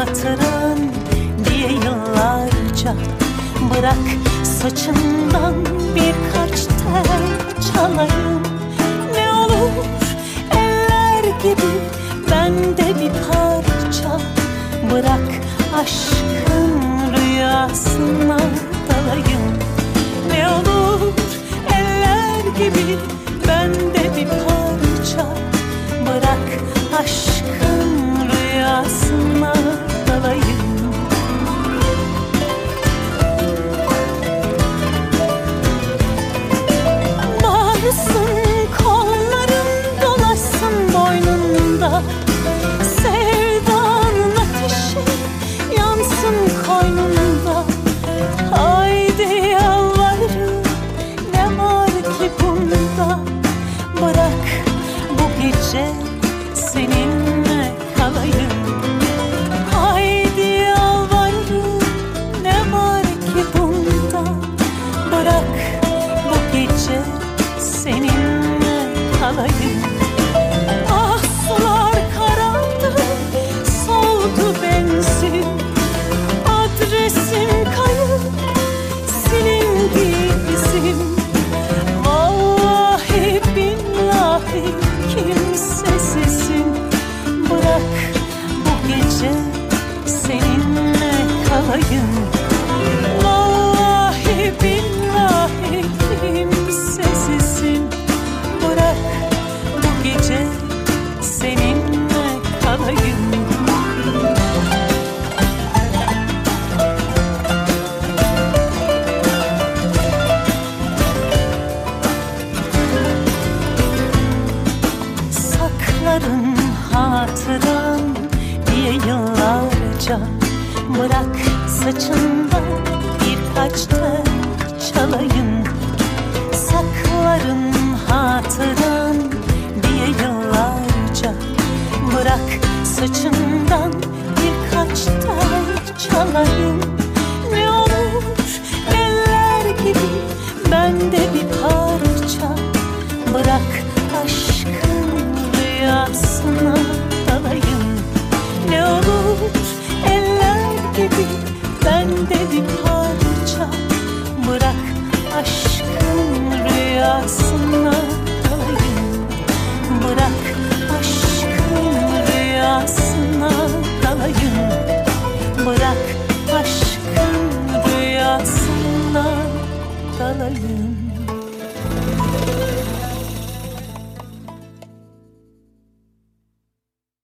hatıran diye yıllarca. Bırak saçından birkaç tel çalayım. Ne olur eller gibi bende bir parça. Bırak aşkın rüyasına dalayım. Ne olur eller gibi bende bir parça. Bırak aşkın rüyasına dalayım. Bağırsın kolların, dolaşsın boynunda. Sevdanın ateşi yansın koynunda. Haydi yalvarırım, ne var ki bunda. Bırak bu gece seninle kalayım. Haydi yalvarırım, ne var ki bunda. Bırak bu gece seninle kalayım. Ah sular karardı, soldu benzin. Adresim kayıp, silindi izim. Vallahi billahi kimsesizim. Bırak bu gece seninle kalayım. Vallahi billahi kimsesizim. Bırak bu gece seninle kalayım. Saklarım hatıran diye yıllarca. Bırak saçından birkaç tel çalayım. Saklarım hatıran diye yıllarca. Bırak saçından birkaç tel çalayım. Ne olur eller gibi bende bir parça. Bırak aşkın rüyasına dalayım. Ne olur eller gibi bende bir parça. Bırak aşkın rüyasına dalayım. Bırak aşkın rüyasına dalayım. Bırak aşkın rüyasına dalayım.